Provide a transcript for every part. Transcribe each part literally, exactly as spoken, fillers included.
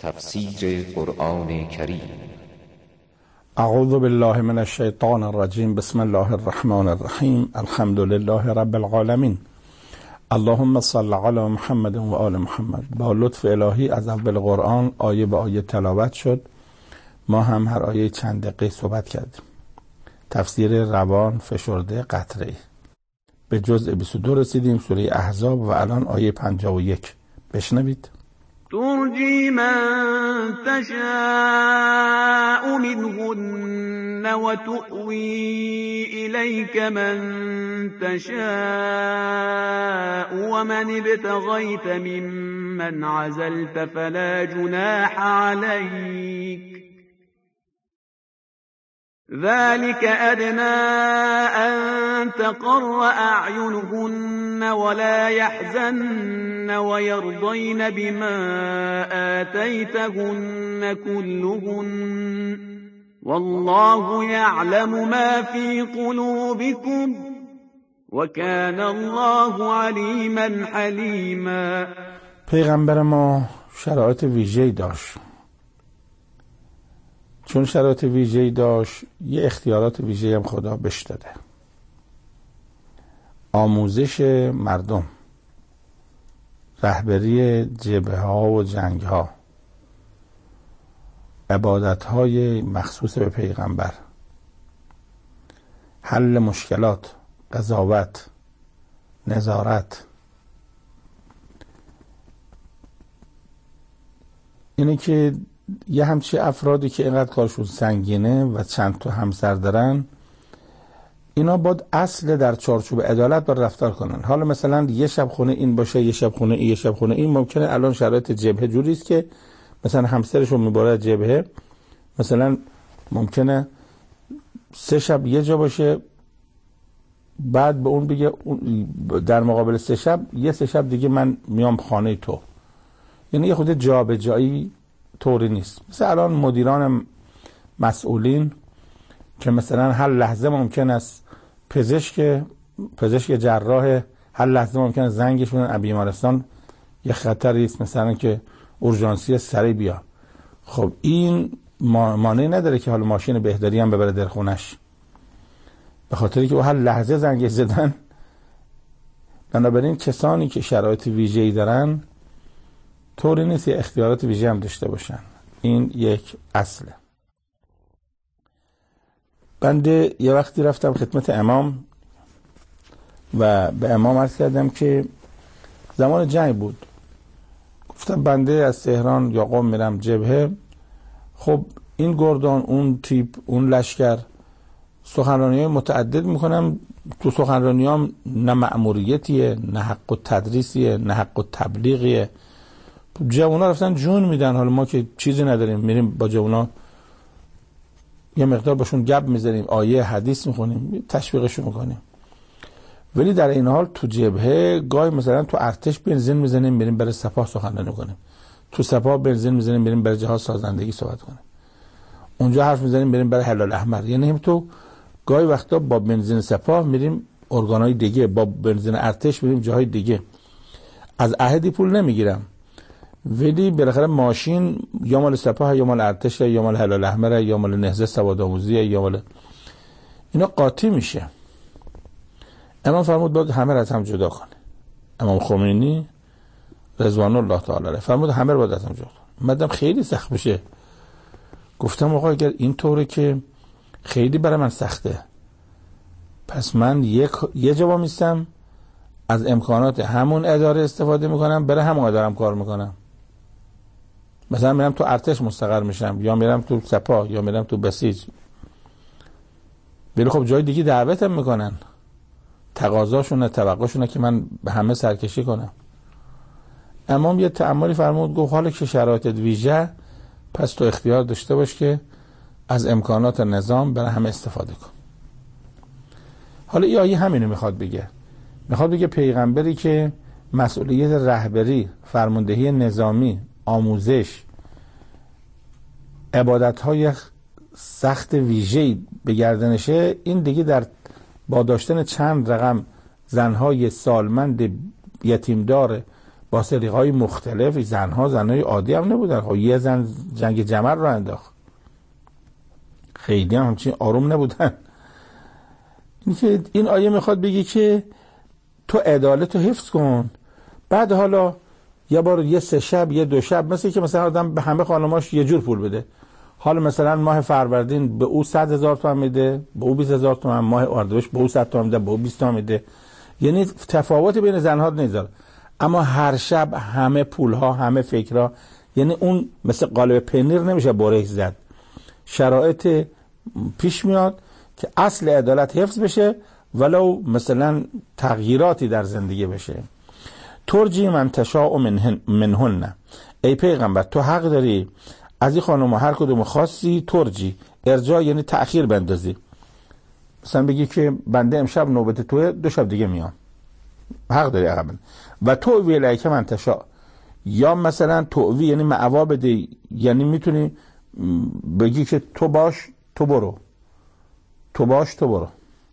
تفسیر قرآن کریم. اعوذ بالله من الشیطان الرجیم. بسم الله الرحمن الرحیم. الحمد لله رب العالمین. اللهم صل علی محمد و آل محمد. با لطف الهی از اول قرآن آیه به آیه تلاوت شد. ما هم هر آیه چند دقیقه صحبت کردیم. تفسیر روان فشرده قطره. به جزء بیست و دو رسیدیم، سوره احزاب، و الان آیه پنجاه و یک. بشنوید. ترجی من تشاء منهن و تؤوی الیک من تشاء و من ابتغیت ممن عزلت فلا جناح علیک ذلك أدنى أن تقر أعينهن ولا يحزن ويرضين بما آتيتهن كلهن والله يعلم ما في قلوبكم وكان الله عليما حليما. پیغمبر ما شرایط ویژه‌ای داشت. چون شرایط ویژه‌ای داشت، یه اختیارات ویژه‌ای هم خدا بهش داده. آموزش مردم، رهبری جبهه ها و جنگ ها، عبادت های مخصوص به پیغمبر، حل مشکلات، قضاوت، نظارت. اینه که یه همچی افرادی که اینقدر کارشون سنگینه و چند تا همسر دارن، اینا باید اصل در چارچوب عدالت باید رفتار کنن. حالا مثلا یه شب خونه این باشه، یه شب خونه این، یه شب خونه این. ممکنه الان شرایط جبهه جوری است که مثلا همسرشون میبره جبهه، مثلا ممکنه سه شب یه جا باشه، بعد به اون بگه در مقابل سه شب یه سه شب دیگه من میام خانه تو. یعنی یه خود جابجایی طوری نیست. مثلا الان مدیران مسئولین که مثلا هر لحظه ممکن است پزشک پزشک جراح هر لحظه ممکن است زنگش بدن از بیمارستان یه خطری است، مثلا که اورژانسی سریع بیا. خب این مانعی نداره که حالا ماشین بهداری هم ببره در خونش، به خاطری که او هر لحظه زنگش زدن. بنابراین کسانی که شرایط ویژه‌ای دارن طوری نیست یه اختیارات ویژه هم داشته باشن. این یک اصله. بنده یه وقتی رفتم خدمت امام و به امام عرض کردم که زمان جنگ بود، گفتم بنده از تهران یا قم میرم جبهه. خب این گردان، اون تیپ، اون لشکر، سخنرانی های متعدد میکنم. تو سخنرانی هم نه مأموریتیه، نه حق و تدریسیه، نه حق و تبلیغیه. جوونا رفتن جون میدن. حالا ما که چیزی نداریم، میریم با جوونا یه مقدار باشون گپ میزنیم، آیه حدیث میخونیم، تشویقشون میکنیم. ولی در این حال تو جبهه گاهی مثلا تو ارتش بنزین میزنیم میریم برای سپاه سخنرانی کنیم، تو سپاه بنزین میزنیم میریم برای جهاز سازندگی صحبت کنیم، اونجا حرف میزنیم بریم برای هلال احمر. یعنی هم تو گاهی وقتا با بنزین سپاه میریم ارگانهای دیگه، با بنزین ارتش میریم جاهای دیگه. از عهدی پول نمیگیرم، ولی بالاخره ماشین یا مال سپاه یا مال ارتش یا مال هلال احمر یا مال نهضت سواد آموزی یا مال اینا قاطی میشه. امام فرمود باید همه را از هم جدا کنه. امام خمینی رضوان الله تعالی علیه فرمود همه را باید از هم جدا کنه. مدام خیلی سخت بشه. گفتم آقا اگر این طوره که خیلی برای من سخته، پس من یک یه جا میستم از امکانات همون اداره استفاده میکنم، برای همون ادارم کار میکنم. مثلا میرم تو ارتش مستقر میشم، یا میرم تو سپاه، یا میرم تو بسیج. ولی خب جای دیگه دعوتم میکنن، تقاضاشونه، توقعشونه که من به همه سرکشی کنم. امام یه تأملی فرمود، گفت حالا که شرایطت ویژه، پس تو اختیار داشته باش که از امکانات نظام برای همه استفاده کن. حالا این آیه همینو میخواد بگه. میخواد بگه پیغمبری که مسئولیت رهبری، فرماندهی نظامی، آموزش، عبادت‌های سخت ویژه‌ای به گردنشه، این دیگه در با داشتن چند رقم زنهای سالمند یتیمدار با سلیقه‌های مختلف. زنها زنهای عادی هم نبودن. خب یه زن جنگ جمل رو انداخت، خیلی هم همچین آروم نبودن. این که این آیه میخواد بگی که تو عدالت رو حفظ کن، بعد حالا یه بار یه سه شب یه دو شب، مثل که مثلا آدم به همه خانماش یه جور پول بده. حالا مثلا ماه فروردین به او صد هزار تومان میده، به او بیست هزار تومان، ماه اردیبهشت به او صد تومان میده، به او بیست تومان میده. یعنی تفاوت بین زنها نمیذاره، اما هر شب همه پولها همه فکرها، یعنی اون مثل قالب پنیر نمیشه برهش زد. شرایط پیش میاد که اصل عدالت حفظ بشه، ولو مثلا تغییراتی در زندگی بشه. ترجی من تشاء منهن، ای پیغمبر تو حق داری از این خانم هر کدوم خاصی. ترجی ارجاع یعنی تأخیر بندازی، مثلا بگی که بنده امشب نوبت توه، دو شب دیگه میام، حق داری عقب. و تو ویلای که من تشاء، یا مثلا تووی یعنی معوا بده، یعنی میتونی بگی که تو باش تو برو، تو باش تو برو.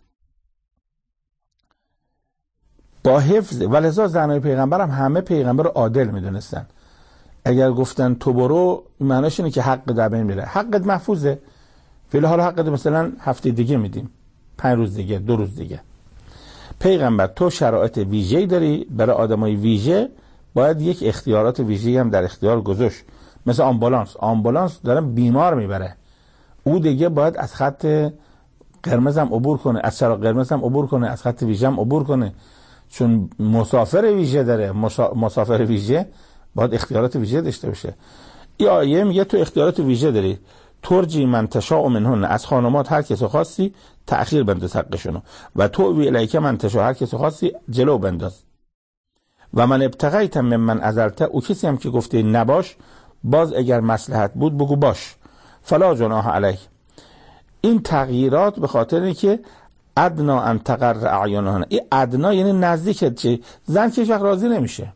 با حفظ ولذا زنای پیغمبر هم همه پیغمبر رو عادل میدونستن. اگر گفتن تو برو معنیش اینه که حق در بین میره، حقت محفوظه، فعلا حالا حقت مثلا هفته دیگه میدیم، پنج روز دیگه، دو روز دیگه. پیغمبر تو شرایط ویژه‌ای داری برای آدمای ویژه، باید یک اختیارات ویژه‌ای هم در اختیار گذاشت. مثل آمبولانس، آمبولانس داره بیمار میبره، او دیگه باید از خط قرمز هم عبور کنه، از چراغ قرمز هم عبور کنه، از خط ویژه هم عبور کنه، چون مسافر ویژه داره. مسافر ویژه باید اختیارات ویژه داشته باشه. این آیه میگه تو اختیارات ویژه داری. ترجی من تشاء منهن، از خانمات هر کس خاصی تأخیر بنداز حقشونو، و تو الیک من تشاء، هر کس خاصی جلو بنداز. و من ابتغیت ممن عزلت، او کسی هم که گفته نباش، باز اگر مصلحت بود بگو باش. فلا جناح علیه. این تغییرات به خاطر اینه که ادنا ان تقر اعینهن، این ادنا یعنی نزدیک. چه زن که وقت راضی نمیشه،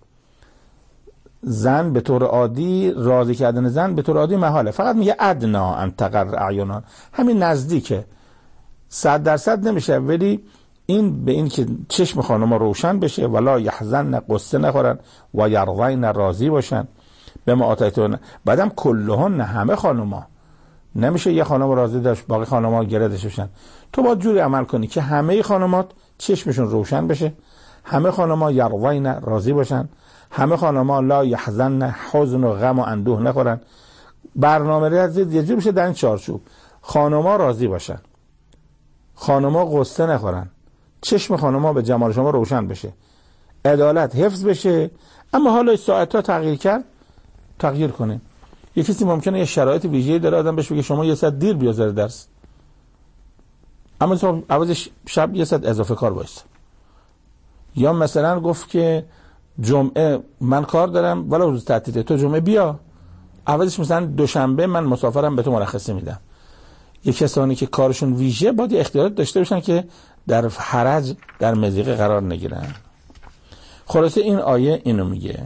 زن به طور عادی راضی کردن زن به طور عادی محاله، فقط میگه ادنا ان تقر اعینهن، همین نزدیکه، صد درصد نمیشه، ولی این به این که چشم خانم‌ها روشن بشه، ولا یحزن، قصه نخورن، و یرضین، راضی باشن به ما آتیتون. بعدم کلهن، همه خانم‌ها، نمیشه یه خانم راضی داشت باقی خانم‌ها گردش بشن. تو باید جوری عمل کنی که همه خانمات چشمشون روشن بشه، همه خانم‌ها یرضین، راضی باشن، همه خانم‌ها لا یحزن، حزن و غم و اندوه نخورن. برنامه ریزی یه جوری بشه در این چارچوب، خانم‌ها راضی باشن، خانم‌ها قصه نخورن، چشم خانم‌ها به جمال شما روشن بشه، عدالت حفظ بشه. اما حالا ساعت‌ها تغییر کرد، تغییر کنه. یه کسی ممکنه یه شرایط ویژه‌ای داره، آدم بهش بگه شما یه ساعت دیر بیا سر درس، اما تو عوضش شب یه ساعت اضافه کار وایس. یا مثلا گفت که جمعه من کار دارم ولی روز تعطیله، تو جمعه بیا، عوضش مثلا دوشنبه من مسافرم به تو مرخصی میدم. یه کسانی که کارشون ویژه باید اختیارات داشته باشن که در حرج در مضیقه قرار نگیرن. خلاصه این آیه اینو میگه،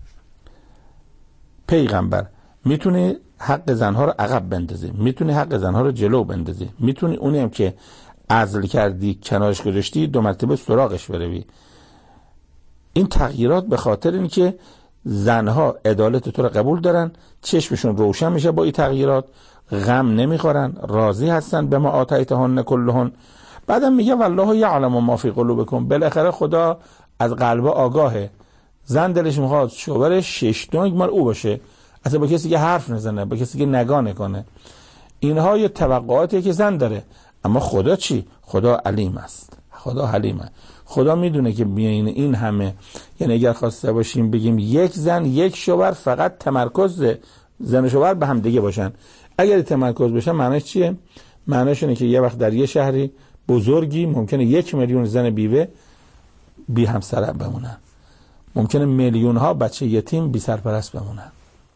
پیغمبر میتونی حق زنها رو عقب بندازی، میتونی حق زنها رو جلو بندازی، میتونی اونی هم که عزل کردی کنارش گذاشتی دو مرتبه سراغش بروی. این تغییرات به خاطر این که زنها عدالت تو رو قبول دارن، چشمشون روشن میشه با این تغییرات، غم نمیخورن، راضی هستن به ما آتیتهن کلهن. بعدم میگه والله یعلم ما فی قلوبکم، بالاخره خدا از قلب آگاهه. زن دلش میخواد شوهرش شش دنگ مال او باشه، اصلا با کسی که حرف نزنه، با کسی که نگاه نکنه. اینها یه توقعاتی که زن داره، اما خدا چی؟ خدا علیم است، خدا حلیمه. خدا میدونه که بین این همه، یعنی اگر خواسته باشیم بگیم یک زن یک شوهر، فقط تمرکز زن و شوهر به هم دیگه باشن. اگر تمرکز بشن معنیش چیه؟ معنیش اینه که یه وقت در یه شهری بزرگی ممکنه یک میلیون زن بیوه بی همسر بمونن، ممکنه میلیون ها بچه یتیم بی سرپرست بمونن.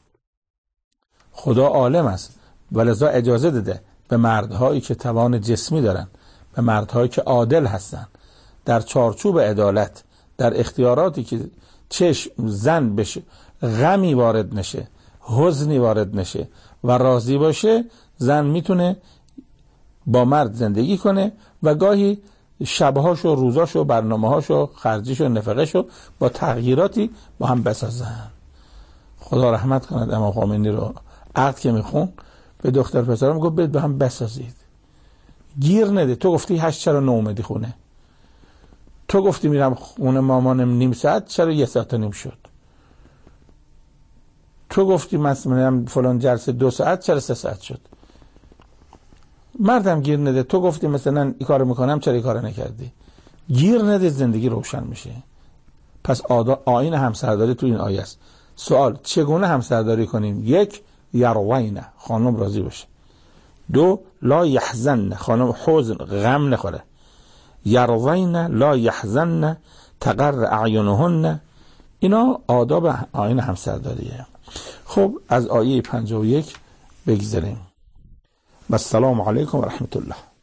خدا عالم است، ولذا اجازه داده به مردهایی که توان جسمی دارن، به مردهایی که عادل هستن، در چارچوب عدالت، در اختیاراتی که چشم زن بشه، غمی وارد نشه، حزنی وارد نشه و راضی باشه، زن میتونه با مرد زندگی کنه و گاهی شبهاشو، روزاشو، برنامه‌هاشو، خرجیشو، نفقهشو با تغییراتی با هم بسازن. خدا رحمت کند امام خمینی رو. عقد که میخون به دختر پسرم گفت برید با هم بسازید، گیر نده. تو گفتی هشت، چرا نه اومدی خونه؟ تو گفتی میرم خونه مامانم نیم ساعت، چرا یه ساعت و نیم شد؟ تو گفتی مثلا فلان جلسه دو ساعت، چرا سه ساعت شد؟ مردم گیر نده. تو گفتی مثلا این کارو میکنم، چرا این کارو نکردی؟ گیر نده، زندگی روشن میشه. پس آیین همسرداری تو این آیه است. سوال چگونه همسرداری کنیم؟ یک، یروین، خانم راضی باشه. دو، لا یحزن، خانم حزن غم نخوره. یروین لا یحزن تقر اعینهن. اینا آداب آیین همسرداریه. خب از آیه پنجاه و یک بگذاریم. السلام علیکم و رحمت الله.